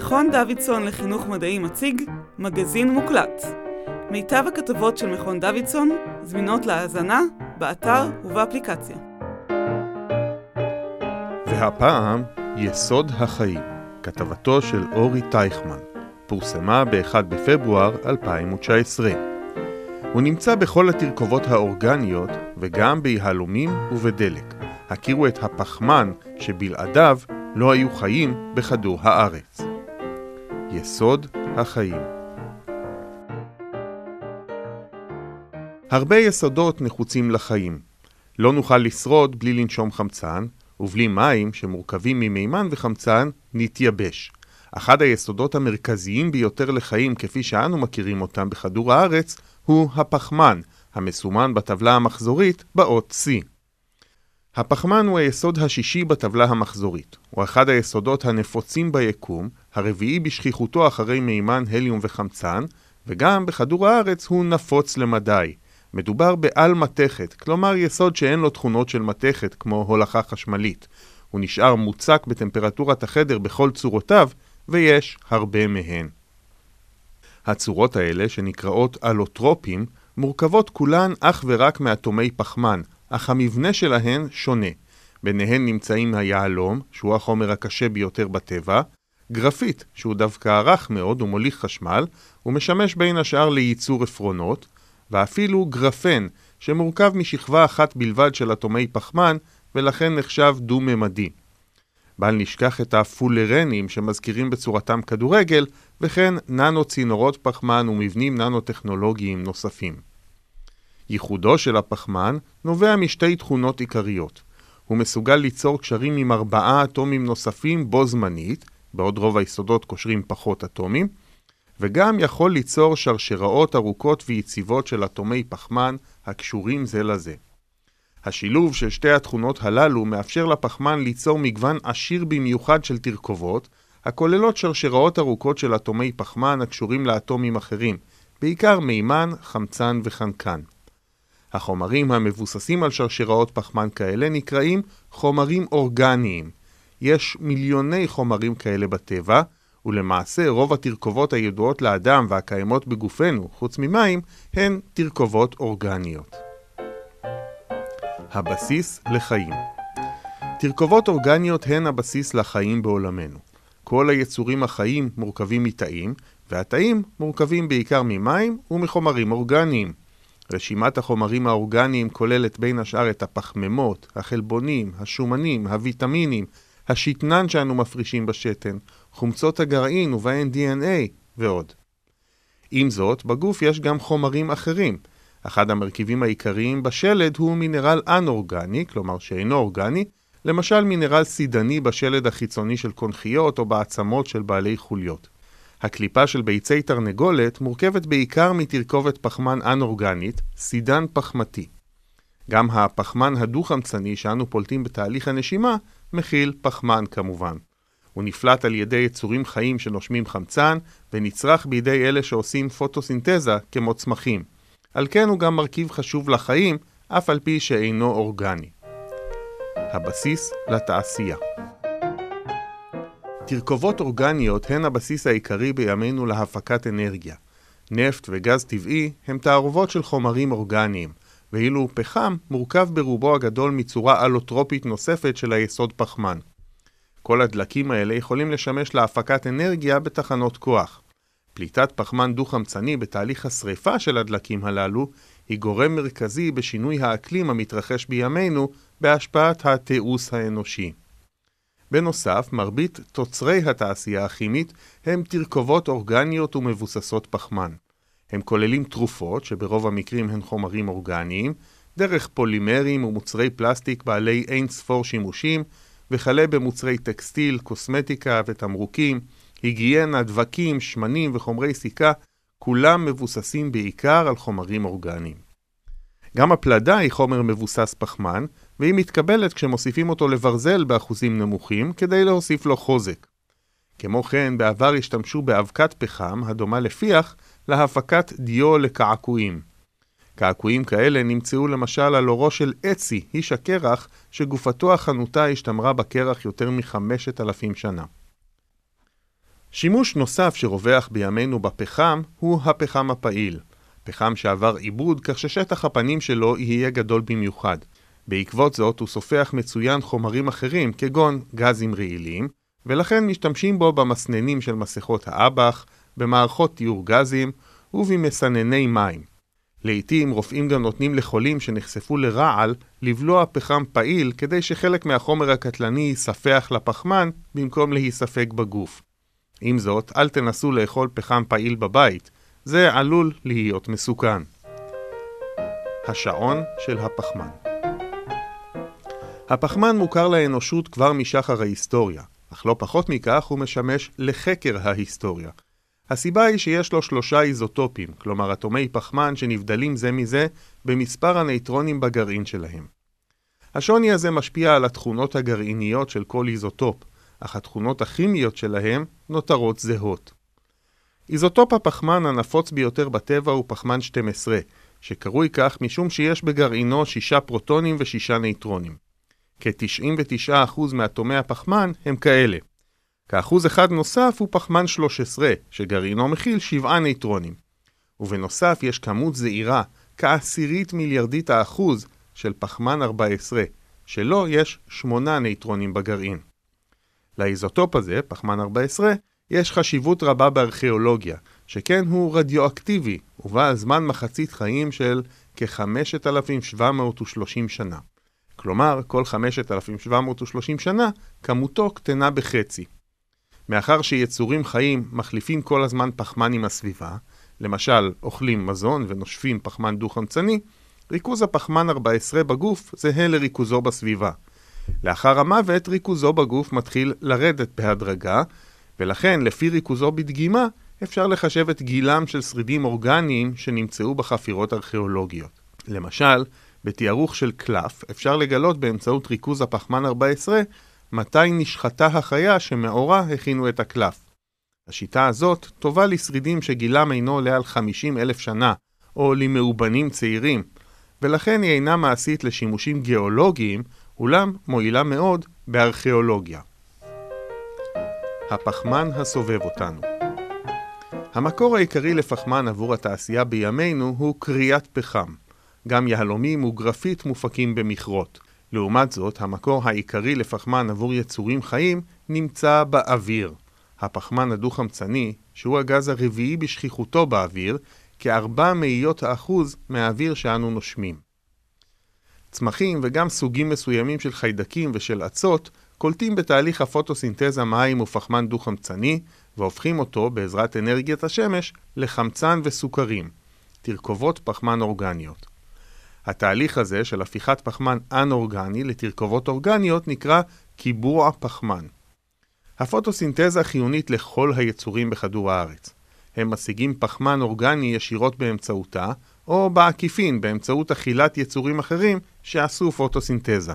מכון דוידסון לחינוך מדעי מציג מגזין מוקלט. מיטב הכתבות של מכון דוידסון זמינות להאזנה באתר ובאפליקציה. והפעם יסוד החיים, כתבתו של אורי טייכמן, פורסמה ב-1 בפברואר 2019. הוא נמצא בכל התרכובות האורגניות וגם ביהלומים ובדלק. הכירו את הפחמן שבלעדיו לא היו חיים בכדור הארץ. יסוד החיים. הרבה יסודות נחוצים לחיים. לא נוכל לשרוד בלי לנשום חמצן, ובלי מים שמורכבים ממימן וחמצן נתייבש. אחד היסודות המרכזיים ביותר לחיים כפי שאנו מכירים אותם בכדור הארץ הוא הפחמן, המסומן בטבלה המחזורית באות C. הפחמן הוא היסוד השישי בטבלה המחזורית. הוא אחד היסודות הנפוצים ביקום, הרביעי בשכיחותו אחרי מימן, הליום וחמצן, וגם בכדור הארץ הוא נפוץ למדי. מדובר בעל מתכת, כלומר יסוד שאין לו תכונות של מתכת כמו הולכה חשמלית. הוא נשאר מוצק בטמפרטורת החדר בכל צורותיו, ויש הרבה מהן. הצורות האלה, שנקראות אלוטרופים, מורכבות כולן אך ורק מאטומי פחמן, אך המבנה שלהן שונה. ביניהן נמצאים היהלום, שהוא החומר הקשה ביותר בטבע, גרפית, שהוא דווקא רך מאוד ומוליך חשמל, ומשמש בין השאר לייצור עפרונות, ואפילו גרפן, שמורכב משכבה אחת בלבד של אטומי פחמן, ולכן נחשב דו-ממדי. בל נשכח את הפולרנים שמזכירים בצורתם כדורגל, וכן ננו צינורות פחמן ומבנים ננו-טכנולוגיים נוספים. ייחודו של הפחמן נובע משתי תכונות עיקריות. הוא מסוגל ליצור קשרים עם 4 אטומים נוספים בו זמנית, בעוד רוב היסודות קושרים פחות אטומים, וגם יכול ליצור שרשראות ארוכות ויציבות של אטומי פחמן הקשורים זה לזה. השילוב של שתי התכונות הללו מאפשר לפחמן ליצור מגוון עשיר במיוחד של תרכובות, הכוללות שרשראות ארוכות של אטומי פחמן הקשורים לאטומים אחרים, בעיקר מימן, חמצן וחנקן. החומרים המבוססים על שרשראות פחמן כאלה נקראים חומרים אורגניים. יש מיליוני חומרים כאלה בטבע, ולמעשה רוב התרכובות הידועות לאדם והקיימות בגופנו, חוץ ממים, הן תרכובות אורגניות. הבסיס לחיים. תרכובות אורגניות הן הבסיס לחיים בעולמנו. כל היצורים החיים מורכבים מתאים, והתאים מורכבים בעיקר ממים ומחומרים אורגניים. רשימת החומרים האורגניים כוללת בין השאר את הפחמימות, החלבונים, השומנים, הוויטמינים, השתנן שאנו מפרישים בשתן, חומצות הגרעין ובהן DNA ועוד. עם זאת, בגוף יש גם חומרים אחרים. אחד המרכיבים העיקריים בשלד הוא מינרל אנאורגני, כלומר שאינו אורגני, למשל מינרל סידני בשלד החיצוני של קונכיות או בעצמות של בעלי חוליות. הקליפה של ביצי תרנגולת מורכבת בעיקר מתרכובת פחמן אנאורגנית, סידן פחמתי. גם הפחמן הדו-חמצני שאנו פולטים בתהליך הנשימה מכיל פחמן כמובן. הוא נפלט על ידי יצורים חיים שנושמים חמצן ונצרך בידי אלה שעושים פוטוסינתזה כמו צמחים. על כן הוא גם מרכיב חשוב לחיים, אף על פי שאינו אורגני. הבסיס לתעשייה. תרכובות אורגניות הן הבסיס העיקרי בימינו להפקת אנרגיה. נפט וגז טבעי הם תערובות של חומרים אורגניים, ואילו פחם מורכב ברובו הגדול מצורה אלוטרופית נוספת של היסוד פחמן. כל הדלקים האלה יכולים לשמש להפקת אנרגיה בתחנות כוח. פליטת פחמן דו-חמצני בתהליך השריפה של הדלקים הללו היא גורם מרכזי בשינוי האקלים המתרחש בימינו בהשפעת התיעוש האנושי. בנוסף, מרבית תוצרי התעשייה הכימית הם תרכובות אורגניות ומבוססות פחמן. הם כוללים תרופות, שברוב המקרים הן חומרים אורגניים, דרך פולימרים ומוצרי פלסטיק בעלי אין ספור שימושים, וכלה במוצרי טקסטיל, קוסמטיקה ותמרוקים, היגיינה, דבקים, שמנים וחומרי סיכה, כולם מבוססים בעיקר על חומרים אורגניים. גם הפלדה היא חומר מבוסס פחמן, והיא מתקבלת כשמוסיפים אותו לברזל באחוזים נמוכים כדי להוסיף לו חוזק. כמו כן, בעבר השתמשו באבקת פחם, הדומה לפיח, להפקת דיו לקעקועים. קעקועים כאלה נמצאו למשל על אורו של אצי, איש הקרח, שגופתו החנותה השתמרה בקרח יותר מ5,000 שנה. שימוש נוסף שרווח בימינו בפחם הוא הפחם הפעיל. פחם שעבר עיבוד כך ששטח הפנים שלו יהיה גדול במיוחד. בעקבות זאת הוא סופח מצוין חומרים אחרים כגון גזים רעילים, ולכן משתמשים בו במסננים של מסכות האב"ח, במערכות טיהור גזים ובמסנני מים. לעתים רופאים גם נותנים לחולים שנחשפו לרעל לבלוע פחם פעיל כדי שחלק מהחומר הקטלני ייספח לפחמן במקום להיספק בגוף. עם זאת, אל תנסו לאכול פחם פעיל בבית, זה עלול להיות מסוכן. השעון של הפחמן. הפחמן מוכר לאנושות כבר משחר ההיסטוריה, אך לא פחות מכך הוא משמש לחקר ההיסטוריה. הסיבה היא שיש לו 3 איזוטופים, כלומר אטומי פחמן שנבדלים זה מזה במספר הנייטרונים בגרעין שלהם. השוני הזה משפיע על התכונות הגרעיניות של כל איזוטופ, אך התכונות הכימיות שלהם נותרות זהות. איזוטופ הפחמן הנפוץ ביותר בטבע הוא פחמן 12, שקרוי כך משום שיש בגרעינו 6 פרוטונים ו6 נייטרונים. כ-99% מאטומי הפחמן הם כאלה. כאחוז אחד נוסף הוא פחמן 13, שגרעינו מכיל 7 נייטרונים. ובנוסף יש כמות זעירה, כ10 מיליארדית האחוז של פחמן 14, שלו יש 8 נייטרונים בגרעין. לאיזוטופ הזה, פחמן 14, יש חשיבות רבה בארכיאולוגיה, שכן הוא רדיואקטיבי, ובעל זמן מחצית חיים של כ-5,730 שנה. כלומר, כל 5,730 שנה, כמותו קטנה בחצי. מאחר שיצורים חיים מחליפים כל הזמן פחמן עם הסביבה, למשל אוכלים מזון ונושפים פחמן דו-חמצני, ריכוז הפחמן 14 בגוף זהה לריכוזו בסביבה. לאחר המוות ריכוזו בגוף מתחיל לרדת בהדרגה, ולכן לפי ריכוזו בדגימה אפשר לחשב את גילם של שרידים אורגניים שנמצאו בחפירות ארכיאולוגיות. למשל, בתיארוך של קלף אפשר לגלות באמצעות ריכוז הפחמן 14 מתי נשחטה החיה שמאורה הכינו את הקלף. השיטה הזאת טובה לשרידים שגילם אינו עולה על 50,000 שנה, או למאובנים צעירים, ולכן היא אינה מעשית לשימושים גיאולוגיים, אולם מועילה מאוד בארכיאולוגיה. הפחמן הסובב אותנו. המקור העיקרי לפחמן עבור התעשייה בימינו הוא קריאת פחם. גם יהלומים וגרפית מופקים במכרות. לעומת זאת, המקור העיקרי לפחמן עבור יצורים חיים נמצא באוויר. הפחמן הדו-חמצני, שהוא הגז הרביעי בשכיחותו באוויר, כ400% מהאוויר שאנו נושמים. צמחים וגם סוגים מסוימים של חיידקים ושל עצות קולטים בתהליך הפוטוסינתזה מים ופחמן דו-חמצני והופכים אותו בעזרת אנרגיית השמש לחמצן וסוכרים, תרכובות פחמן אורגניות. התהליך הזה של הפיכת פחמן אנאורגני לתרכובות אורגניות נקרא קיבוע פחמן. הפוטוסינתזה חיונית לכל היצורים בכדור הארץ. הם משיגים פחמן אורגני ישירות באמצעותה, או בעקיפין באמצעות אכילת יצורים אחרים שעשו פוטוסינתזה.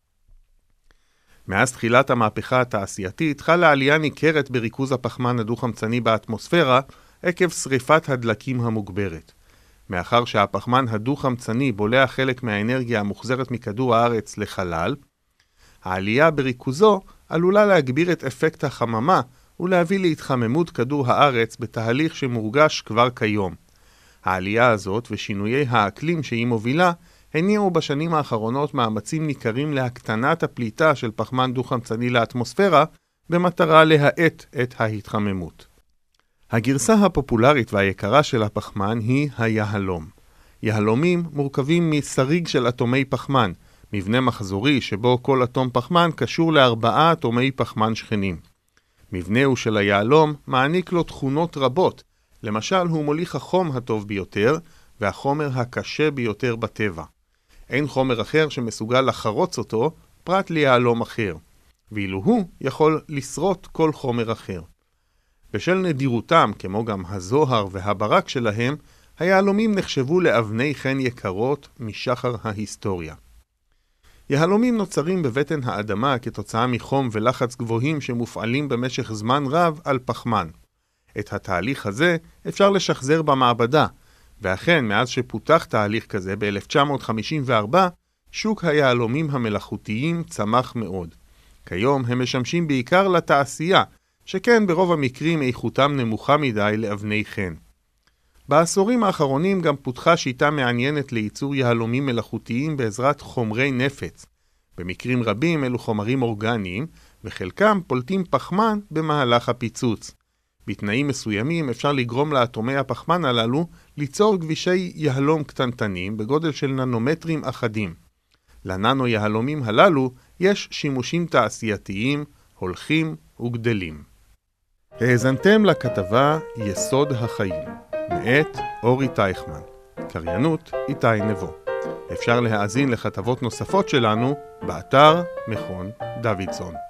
מאז תחילת המהפכה התעשייתית חלה עלייה ניכרת בריכוז הפחמן הדו-חמצני באטמוספירה עקב שריפת הדלקים המוגברת. מאחר שהפחמן הדו-חמצני בולע חלק מהאנרגיה המוחזרת מכדור הארץ לחלל, העלייה בריכוזו עלולה להגביר את אפקט החממה ולהביא להתחממות כדור הארץ בתהליך שמורגש כבר כיום. העלייה הזאת ושינויי האקלים שהיא מובילה הניעו בשנים האחרונות מאמצים ניכרים להקטנת הפליטה של פחמן דו-חמצני לאטמוספירה במטרה להאט את ההתחממות. הגרסה הפופולרית והיקרה של הפחמן היא היהלום. יהלומים מורכבים מסריג של אטומי פחמן, מבנה מחזורי שבו כל אטום פחמן קשור ל4 אטומי פחמן שכנים. מבנהו של היהלום מעניק לו תכונות רבות, למשל הוא מוליך החום הטוב ביותר והחומר הקשה ביותר בטבע. אין חומר אחר שמסוגל לחרוץ אותו פרט ליהלום אחר, ואילו הוא יכול לשרוט כל חומר אחר. בשל נדירותם, כמו גם הזוהר והברק שלהם, היהלומים נחשבו לאבני חן יקרות משחר ההיסטוריה. יהלומים נוצרים בבטן האדמה כתוצאה מחום ולחץ גבוהים שמופעלים במשך זמן רב על פחמן. את התהליך הזה אפשר לשחזר במעבדה, ואכן מאז שפותח תהליך כזה ב-1954, שוק היהלומים המלאכותיים צמח מאוד. כיום הם משמשים בעיקר לתעשייה, שכן ברוב המקרים איכותם נמוכה מדי לאבני חן. בעשורים האחרונים גם פותחה שיטה מעניינת לייצור יהלומים מלאכותיים בעזרת חומרי נפץ. במקרים רבים אלו חומרים אורגניים, וחלקם פולטים פחמן במהלך הפיצוץ. בתנאים מסוימים אפשר לגרום לאטומי הפחמן הללו ליצור גבישי יהלום קטנטנים בגודל של ננומטרים אחדים. לננו יהלומים הללו יש שימושים תעשייתיים, הולכים וגדלים. האזנתם לכתבה יסוד החיים, מאת אורי טייכמן, קריינות איתי נבו. אפשר להאזין לכתבות נוספות שלנו באתר מכון דוידסון.